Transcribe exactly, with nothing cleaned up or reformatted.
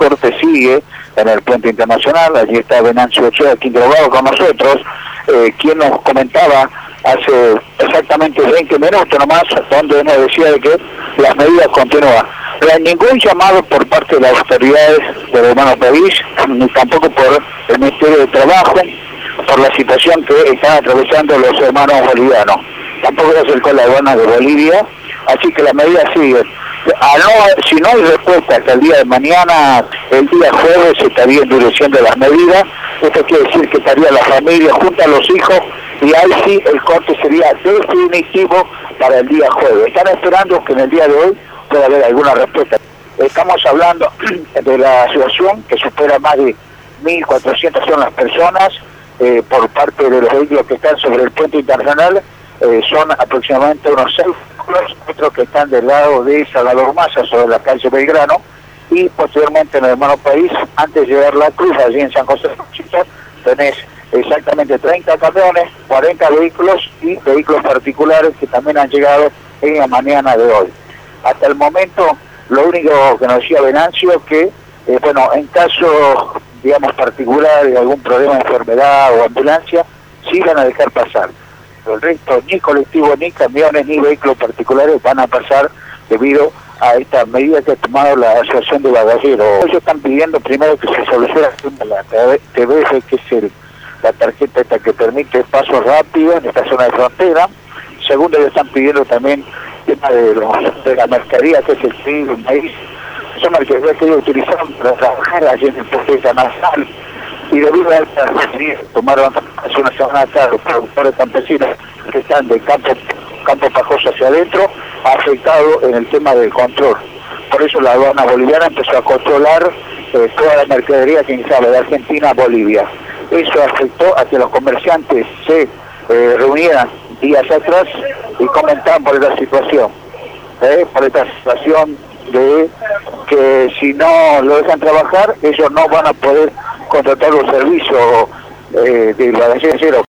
corte sigue en el puente internacional. Allí está Venancio Ochoa, aquí interrogado con nosotros, eh, quien nos comentaba hace exactamente veinte minutos nomás, donde nos decía de que las medidas continúan. No hay ningún llamado por parte de las autoridades del hermano país, ni tampoco por el Ministerio de Trabajo, por la situación que están atravesando los hermanos bolivianos. Tampoco se acercó la aduana de Bolivia, así que las medidas siguen. A no, si no hay respuesta hasta el día de mañana, el día jueves se estaría endureciendo las medidas. Esto quiere decir que estaría la familia junto a los hijos, y ahí sí el corte sería definitivo para el día jueves. Están esperando que en el día de hoy pueda haber alguna respuesta. Estamos hablando de la situación que supera más de mil cuatrocientas son las personas, eh, por parte de los vehículos que están sobre el puente internacional. Eh, son aproximadamente unos seis vehículos, otros que están del lado de Salvador Massa, sobre la calle Belgrano, y posteriormente en el hermano país, antes de llegar la cruz, allí en San José de Chichón, tenés exactamente treinta camiones, cuarenta vehículos y vehículos particulares que también han llegado en la mañana de hoy. Hasta el momento, lo único que nos decía Venancio, que, eh, bueno, en caso, digamos, particular de algún problema de enfermedad o ambulancia, sí van a dejar pasar. El resto, ni colectivos, ni camiones, ni vehículos particulares van a pasar debido a esta medida que ha tomado la Asociación de Bagajeros. Ellos están pidiendo primero que se solucione la T B F, que es el, la tarjeta esta que permite paso rápido en esta zona de frontera. Segundo, ellos están pidiendo también el tema de, los, de la mercadería, que es el trigo, el maíz. Son mercaderías que ellos utilizaron para trabajar allí en el puente internacional. Y debido a esta medida, tomaron hace una semana atrás los productores campesinos que están de campo, campo pajoso hacia adentro, ha afectado en el tema del control. Por eso la aduana boliviana empezó a controlar eh, toda la mercadería que ingresaba de Argentina a Bolivia. Eso afectó a que los comerciantes se eh, reunieran días atrás y comentaban por esta situación, eh, por esta situación de que si no lo dejan trabajar, ellos no van a poder contratar los servicios eh, del bagajero.